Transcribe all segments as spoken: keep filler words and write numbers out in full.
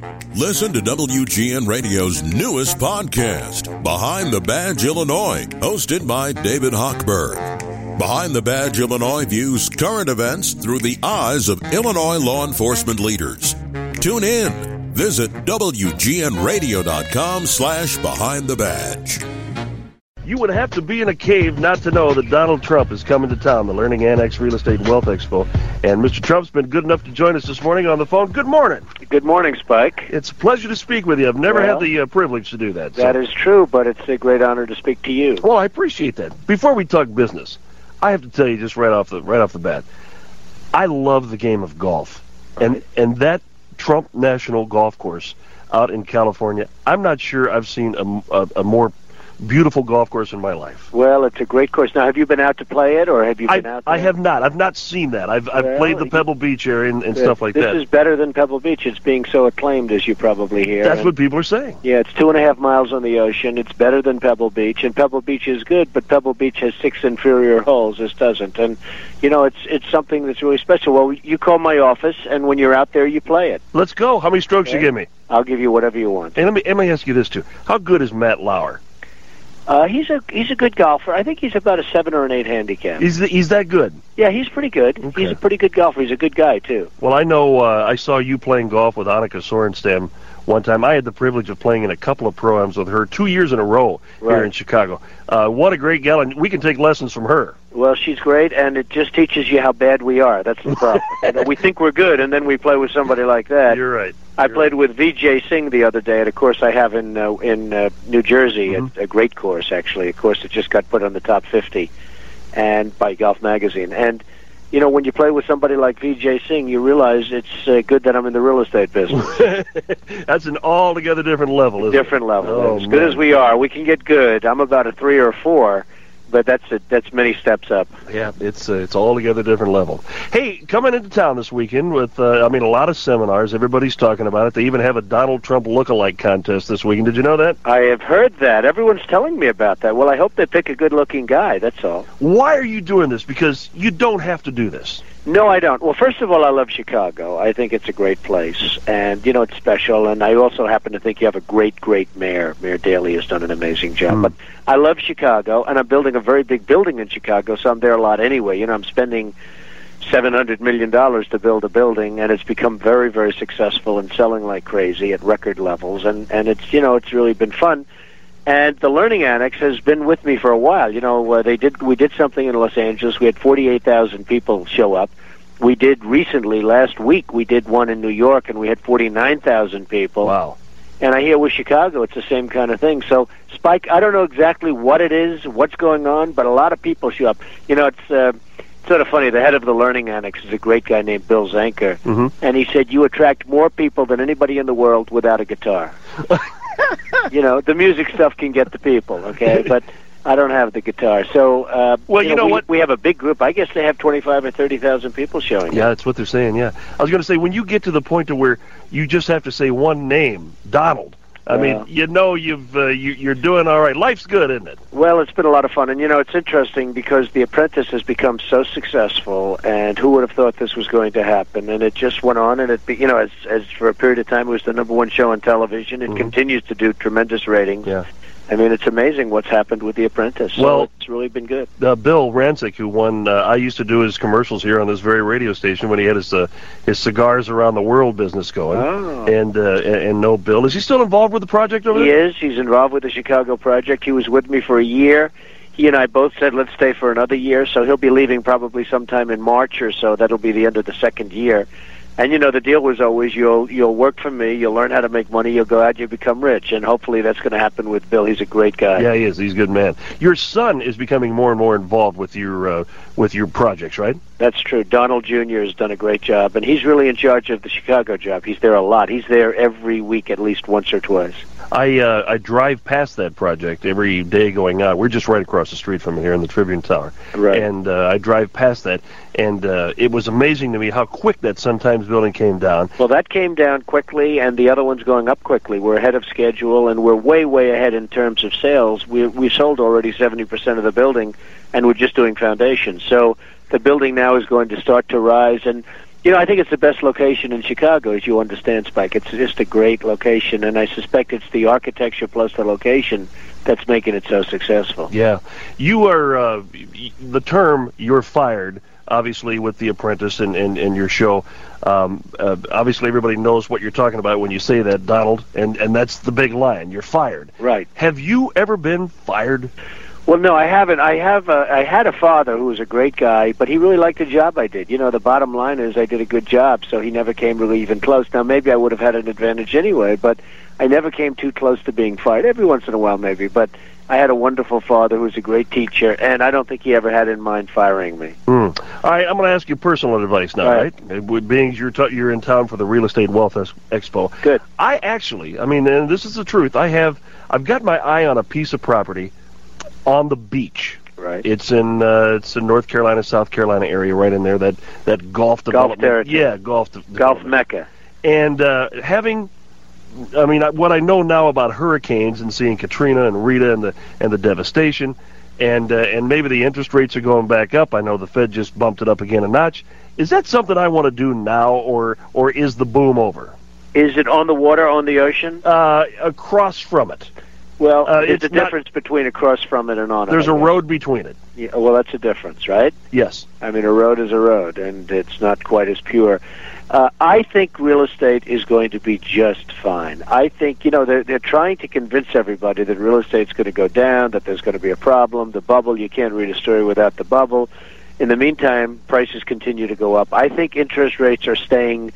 Listen to W G N Radio's newest podcast, Behind the Badge Illinois, hosted by David Hochberg. Behind the Badge Illinois views current events through the eyes of Illinois law enforcement leaders. Tune in. Visit W G N radio dot com slash behind the badge. You would have to be in a cave not to know that Donald Trump is coming to town, the Learning Annex Real Estate and Wealth Expo. And Mister Trump's been good enough to join us this morning on the phone. Good morning. Good morning, Spike. It's a pleasure to speak with you. I've never well, had the uh, privilege to do that. That so. is true, but it's a great honor to speak to you. Well, I appreciate that. Before we talk business, I have to tell you just right off the right off the bat, I love the game of golf. And and that Trump National Golf Course out in California, I'm not sure I've seen a, a, a more beautiful golf course in my life. Well, it's a great course. Now, have you been out to play it, or have you been I, out there? I have not. I've not seen that. I've I've well, played the Pebble Beach area and, and stuff like this that. This is better than Pebble Beach. It's being so acclaimed, as you probably hear. That's and, what people are saying. Yeah, it's two and a half miles on the ocean. It's better than Pebble Beach, and Pebble Beach is good, but Pebble Beach has six inferior holes. This doesn't. And, you know, it's it's something that's really special. Well, you call my office, and when you're out there, you play it. Let's go. How many strokes okay. you give me? I'll give you whatever you want. And let me, let me ask you this, too. How good is Matt Lauer? Uh, he's a he's a good golfer. I think he's about a seven or an eight handicap. He's the, he's that good? Yeah, he's pretty good. Okay. He's a pretty good golfer. He's a good guy too. Well, I know. Uh, I saw you playing golf with Annika Sorenstam one time. I had the privilege of playing in a couple of pro-ams with her two years in a row right. here in Chicago. Uh, what a great gal, and we can take lessons from her. Well, she's great, and it just teaches you how bad we are. That's the problem. You know, we think we're good, and then we play with somebody like that. You're right. I You're played right. with V J Singh the other day at a course I have in uh, in uh, New Jersey, Mm-hmm. a, a great course, actually, a course that just got put on the top fifty and by Golf Magazine. And, you know, when you play with somebody like V J Singh, you realize it's uh, good that I'm in the real estate business. That's an altogether different level, isn't different it? level. Oh, as man. good as we are, we can get good. I'm about a three or a four, but that's a, that's many steps up. Yeah, it's uh, it's altogether different level. Hey, coming into town this weekend with, uh, I mean, a lot of seminars. Everybody's talking about it. They even have a Donald Trump look-alike contest this weekend. Did you know that? I have heard that. Everyone's telling me about that. Well, I hope they pick a good-looking guy, that's all. Why are you doing this? Because you don't have to do this. No, I don't. Well, first of all, I love Chicago. I think it's a great place, and, you know, it's special, and I also happen to think you have a great, great mayor. Mayor Daley has done an amazing job. Mm. But I love Chicago, and I'm building a very big building in Chicago, so I'm there a lot anyway. You know, I'm spending seven hundred million dollars to build a building, and it's become very, very successful and selling like crazy at record levels, and, and it's, you know, it's really been fun. And the Learning Annex has been with me for a while. You know, uh, they did we did something in Los Angeles. We had forty-eight thousand people show up. We did recently, last week, we did one in New York, and we had forty-nine thousand people. Wow. And I hear with Chicago, it's the same kind of thing. So, Spike, I don't know exactly what it is, what's going on, but a lot of people show up. You know, it's uh, sort of funny. The head of the Learning Annex is a great guy named Bill Zanker. Mm-hmm. And he said, you attract more people than anybody in the world without a guitar. You know, the music stuff can get the people, okay? But I don't have the guitar. So, uh, well, you you know, know we, what? we have a big group. I guess they have twenty-five or thirty thousand people showing Yeah, up. that's what they're saying, yeah. I was going to say, when you get to the point to where you just have to say one name, Donald, I Yeah. mean, you know you've, uh, you, you're doing all right. Life's good, isn't it? Well, it's been a lot of fun. And, you know, it's interesting because The Apprentice has become so successful, and who would have thought this was going to happen? And it just went on, and it, be, you know, as, as for a period of time, it was the number one show on television. It Mhm. continues to do tremendous ratings. Yeah. I mean, it's amazing what's happened with The Apprentice. So Well, it's really been good. Uh, Bill Rancic, who won, uh, I used to do his commercials here on this very radio station when he had his uh, his cigars around the world business going. Oh. And, uh, and and no Bill. Is he still involved with the project over He there? is. He's involved with the Chicago project. He was with me for a year. He and I both said, let's stay for another year. So he'll be leaving probably sometime in March or so. That'll be the end of the second year. And, you know, the deal was always you'll you'll work for me, you'll learn how to make money, you'll go out, you become rich. And hopefully that's going to happen with Bill. He's a great guy. Yeah, he is. He's a good man. Your son is becoming more and more involved with your uh, with your projects, right? That's true. Donald Junior has done a great job, and he's really in charge of the Chicago job. He's there a lot. He's there every week at least once or twice. I uh, I drive past that project every day going out. We're just right across the street from it here in the Tribune Tower. Right. And uh, I drive past that, and uh, it was amazing to me how quick that Sun Times building came down. Well, that came down quickly, and the other one's going up quickly. We're ahead of schedule, and we're way, way ahead in terms of sales. We we sold already seventy percent of the building, and we're just doing foundations. So the building now is going to start to rise, and You know, I think it's the best location in Chicago, as you understand, Spike. It's just a great location, and I suspect it's the architecture plus the location that's making it so successful. Yeah. You are, uh, the term "you're fired," obviously, with The Apprentice and, and, and your show, um, uh, obviously everybody knows what you're talking about when you say that, Donald, and, and that's the big line. You're fired. Right. Have you ever been fired? Well, no, I haven't. I have. A, I had a father who was a great guy, but he really liked the job I did. You know, the bottom line is I did a good job, so he never came really even close. Now, maybe I would have had an advantage anyway, but I never came too close to being fired. Every once in a while, maybe, but I had a wonderful father who was a great teacher, and I don't think he ever had in mind firing me. Mm. All right, I'm going to ask you personal advice now, All right? right? Being you're, t- you're in town for the Real Estate Wealth Expo. Good. I actually, I mean, and this is the truth, I have, I've got my eye on a piece of property on the beach. Right. It's in uh, it's in North Carolina, South Carolina area, right in there. That that golf development. Golf territory. Yeah, golf. De- golf mecca. And uh, having, I mean, what I know now about hurricanes and seeing Katrina and Rita and the and the devastation, and uh, and maybe the interest rates are going back up. I know the Fed just bumped it up again a notch. Is that something I want to do now, or or is the boom over? Is it on the water, on the ocean? Uh, across from it. Well, Uh, there's it's a not- difference between across from it and on it. There's I a guess. road between it. Yeah, well, that's a difference, right? Yes. I mean, a road is a road, and it's not quite as pure. Uh, I think real estate is going to be just fine. I think, you know, they're, they're trying to convince everybody that real estate's going to go down, that there's going to be a problem, the bubble, you can't read a story without the bubble. In the meantime, prices continue to go up. I think interest rates are staying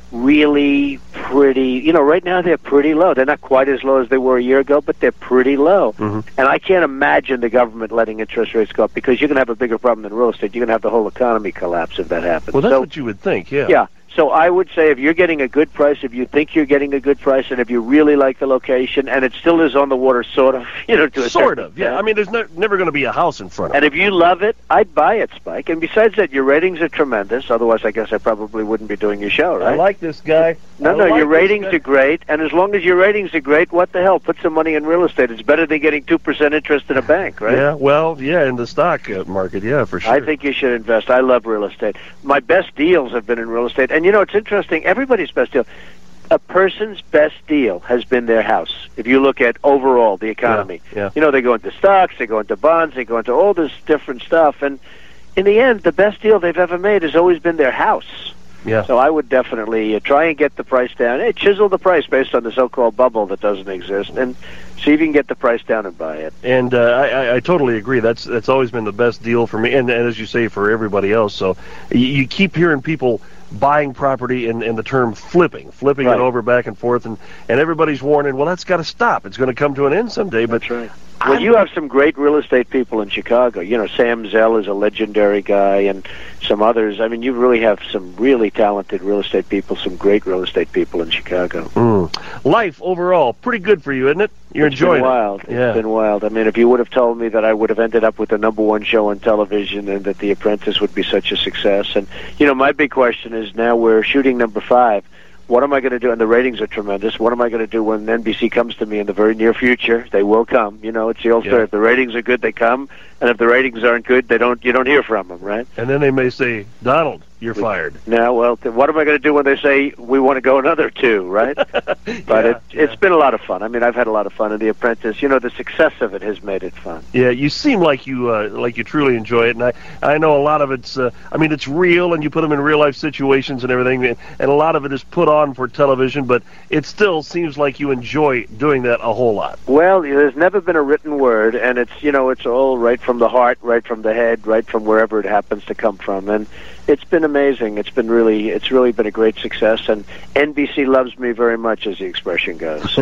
really pretty, you know, right now they're pretty low. They're not quite as low as they were a year ago, but they're pretty low. Mm-hmm. And I can't imagine the government letting interest rates go up, because you're going to have a bigger problem than real estate. You're going to have the whole economy collapse if that happens. Well, that's so, what you would think, yeah. yeah. So I would say if you're getting a good price, if you think you're getting a good price, and if you really like the location, and it still is on the water, sort of, you know, to a Sort certain of, yeah. extent. I mean, there's no, never going to be a house in front of And it. if you love it, I'd buy it, Spike. And besides that, your ratings are tremendous. Otherwise, I guess I probably wouldn't be doing your show, right? I like this guy. No, I no, like your this ratings guy. are great, and as long as your ratings are great, what the hell? Put some money in real estate. It's better than getting two percent interest in a bank, right? Yeah, well, yeah, in the stock uh, market, yeah, for sure. I think you should invest. I love real estate. My best deals have been in real estate. And, you know, it's interesting. Everybody's best deal. A person's best deal has been their house. If you look at overall the economy. Yeah, yeah. You know, they go into stocks, they go into bonds, they go into all this different stuff. And in the end, the best deal they've ever made has always been their house. Yeah. So I would definitely uh, try and get the price down. Hey, chisel the price based on the so-called bubble that doesn't exist, and see if you can get the price down and buy it. And uh, I, I, I totally agree. That's that's always been the best deal for me, and, and as you say, for everybody else. So you, you keep hearing people buying property and, and the term flipping, flipping Right. it over back and forth, and, and everybody's warning, well, that's got to stop. It's going to come to an end someday. But That's right. Well, you have some great real estate people in Chicago. You know, Sam Zell is a legendary guy, and some others. I mean, you really have some really talented real estate people, some great real estate people in Chicago. Mm. Life overall, pretty good for you, isn't it? You're It's enjoying been wild. it. Yeah. It's been wild. I mean, if you would have told me that I would have ended up with the number one show on television and that The Apprentice would be such a success. And, you know, my big question is now we're shooting number five. What am I going to do? And the ratings are tremendous. What am I going to do when N B C comes to me in the very near future? They will come. You know, it's the old Yeah. story. If the ratings are good, they come. And if the ratings aren't good, they don't. You don't hear from them, right? And then they may say, Donald, you're fired. Now, well, th- what am I going to do when they say we want to go another two, right? But Yeah, it, yeah. it's been a lot of fun. I mean, I've had a lot of fun in The Apprentice. You know, the success of it has made it fun. Yeah, you seem like you uh, like you truly enjoy it, and I I know a lot of it's uh, I mean it's real, and you put them in real life situations and everything, and, and a lot of it is put on for television, but it still seems like you enjoy doing that a whole lot. Well, there's never been a written word, and it's, you know, it's all right from the heart, right from the head, right from wherever it happens to come from, and it's been amazing. It's been really, it's really been a great success, and N B C loves me very much, as the expression goes.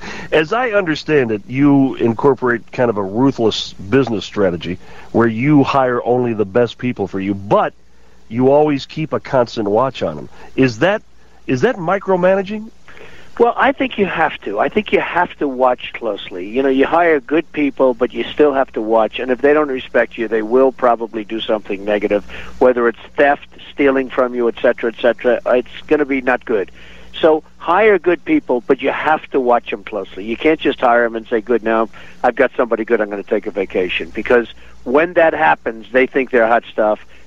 As I understand it, you incorporate kind of a ruthless business strategy where you hire only the best people for you, but you always keep a constant watch on them. Is that is that micromanaging? Well, I think you have to. I think you have to watch closely. You know, you hire good people, but you still have to watch. And if they don't respect you, they will probably do something negative, whether it's theft, stealing from you, et cetera, et cetera. It's going to be not good. So hire good people, but you have to watch them closely. You can't just hire them and say, good, now I've got somebody good, I'm going to take a vacation. Because when that happens, they think they're hot stuff.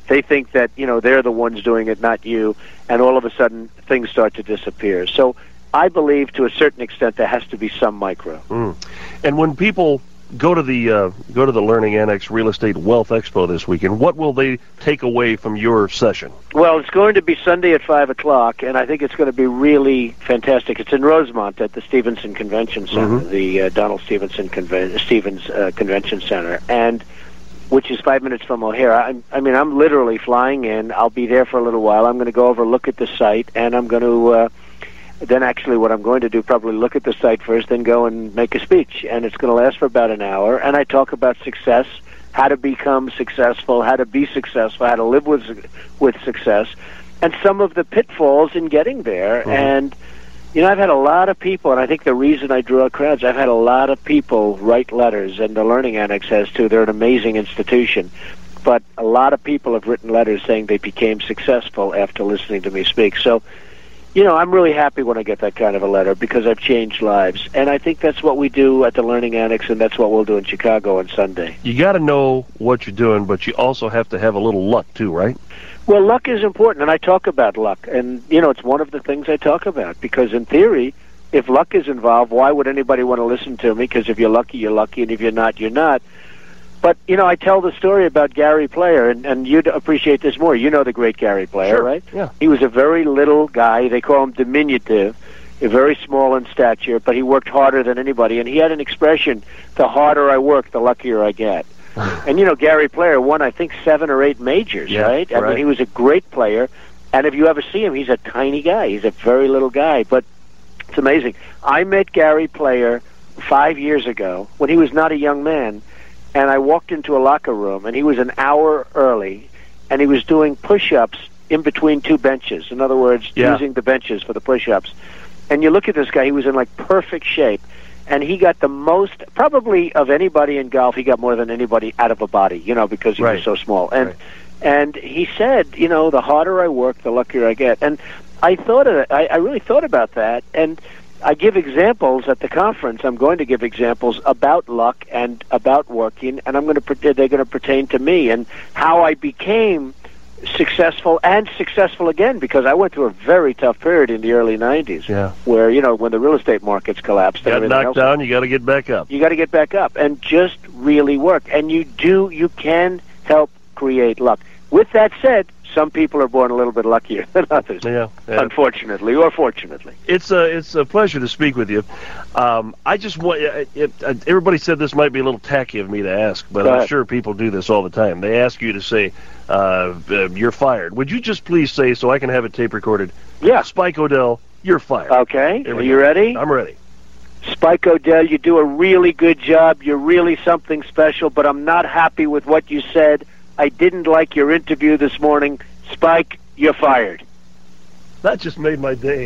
they think that, you know, they're the ones doing it, not you, and all of a sudden things start to disappear. So I believe to a certain extent there has to be some micro. Mm. And when people go to the uh, go to the Learning Annex Real Estate Wealth Expo this weekend, what will they take away from your session? Well, it's going to be Sunday at five o'clock, and I think it's going to be really fantastic. It's in Rosemont at the Stevenson Convention Center, Mm-hmm. the uh, Donald Stevenson Conven- Stevens uh, Convention Center, and which is five minutes from O'Hare. I, I mean, I'm literally flying in. I'll be there for a little while. I'm going to go over, look at the site, and I'm going to... Uh, then actually what I'm going to do, probably look at the site first, then go and make a speech. And it's going to last for about an hour. And I talk about success, how to become successful, how to be successful, how to live with with success, and some of the pitfalls in getting there. Mm-hmm. And, you know, I've had a lot of people, and I think the reason I draw crowds, I've had a lot of people write letters, and the Learning Annex has too. They're an amazing institution. But a lot of people have written letters saying they became successful after listening to me speak. So, you know, I'm really happy when I get that kind of a letter because I've changed lives. And I think that's what we do at the Learning Annex, and that's what we'll do in Chicago on Sunday. You got to know what you're doing, but you also have to have a little luck, too, right? Well, luck is important, and I talk about luck. And, you know, it's one of the things I talk about because, in theory, if luck is involved, why would anybody want to listen to me? Because if you're lucky, you're lucky, and if you're not, you're not. But, you know, I tell the story about Gary Player, and, and you'd appreciate this more. You know the great Gary Player, sure. right? Yeah. He was a very little guy. They call him diminutive, very small in stature, but he worked harder than anybody. And he had an expression, the harder I work, the luckier I get. And, you know, Gary Player won, I think, seven or eight majors, yeah, right? I right. mean, he was a great player. And if you ever see him, he's a tiny guy. He's a very little guy. But it's amazing. I met Gary Player five years ago when he was not a young man. And I walked into a locker room, and he was an hour early, and he was doing push-ups in between two benches. In other words, yeah. using the benches for the push-ups. And you look at this guy, he was in, like, perfect shape. And he got the most, probably of anybody in golf, he got more than anybody out of a body, you know, because he right. was so small. And right. and he said, you know, the harder I work, the luckier I get. And I thought of it, I, I really thought about that, and I give examples at the conference. I'm going to give examples about luck and about working, and I'm going to they're going to pertain to me and how I became successful and successful again, because I went through a very tough period in the early nineties, yeah. where, you know, when the real estate markets collapsed. You got knocked else, down, you got to get back up. You got to get back up and just really work. And you do, you can help create luck. With that said, some people are born a little bit luckier than others, yeah, yeah. unfortunately or fortunately. It's a it's a pleasure to speak with you. Um, I just want it, it, everybody said this might be a little tacky of me to ask, but I'm sure people do this all the time. They ask you to say uh, uh, you're fired. Would you just please say, so I can have it tape recorded? Yeah, Spike O'Dell, you're fired. Okay, are you ready? I'm ready. Spike O'Dell, you do a really good job. You're really something special, but I'm not happy with what you said. I didn't like your interview this morning. Spike, you're fired. That just made my day.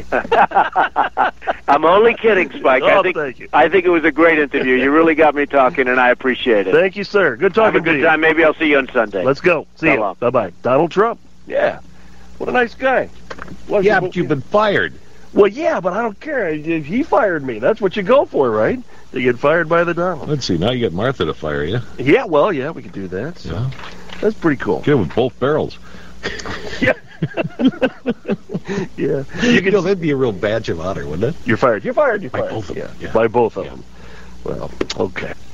I'm only kidding, Spike. Oh, I think, thank you. I think it was a great interview. You really got me talking, and I appreciate it. Thank you, sir. Good talking Have a to good you. time. Maybe I'll see you on Sunday. Let's go. See So you. long. Bye-bye. Donald Trump. Yeah. What a nice guy. What, yeah, but you've been fired. Well, yeah, but I don't care. He fired me. That's what you go for, right? To get fired by the Donald. Let's see. Now you got Martha to fire you. Yeah, well, yeah, we could do that. So. Yeah. That's pretty cool. Yeah, with both barrels. Yeah. yeah. You could, know, that'd be a real badge of honor, wouldn't it? You're fired. You're fired. You're by fired. Both of yeah. them. Yeah. By both of yeah. them. Well, okay.